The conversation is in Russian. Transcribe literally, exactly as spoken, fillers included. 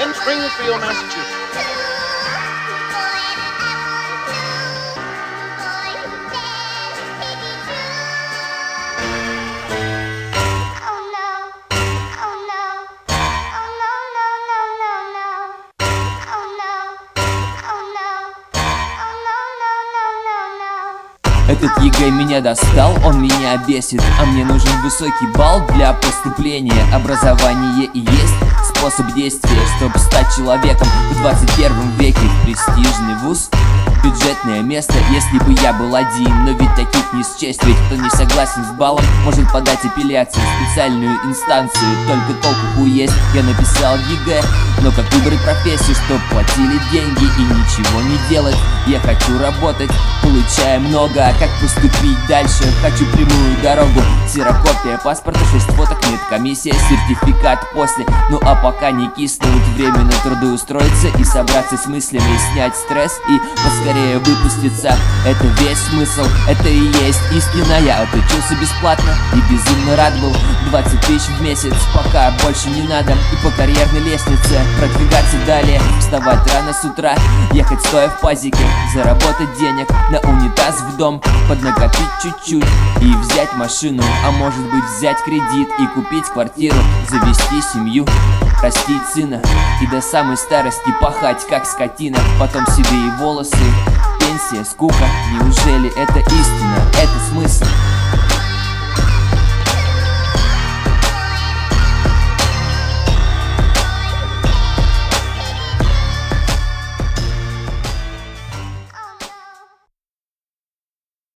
in Springfield, Massachusetts. Этот ЕГЭ меня достал, он меня бесит, а мне нужен высокий балл для поступления. Образование и есть способ действия, чтобы стать человеком в двадцать первом веке. Престижный вуз, бюджетное место, если бы я был один. Но ведь таких не счесть, ведь кто не согласен с баллом, может подать апелляцию в специальную инстанцию. Только толку хуй есть, я написал в ЕГЭ, но как выбрать профессию, чтоб платили деньги и ничего не делать? Я хочу работать, получая много, а как поступить дальше? Хочу прямую дорогу, ксерокопия паспорта, шесть фоток, медкомиссия, сертификат после. Ну а пока не киснуть, время на трудоустроиться и собраться с мыслями, снять стресс и поскорее выпуститься. Это весь смысл, это и есть истина. Я отучился бесплатно и безумно рад был. Двадцать тысяч в месяц, пока больше не надо. И по карьерной лестнице продвигаться далее, вставать рано с утра, ехать стоя в пазике, заработать денег на унитаз в дом, поднакопить чуть-чуть и взять машину, а может быть взять кредит и купить квартиру, завести семью, растить сына и до самой старости пахать как скотина. Потом себе и волосы, пенсия, скука. Неужели это истина, это смысл?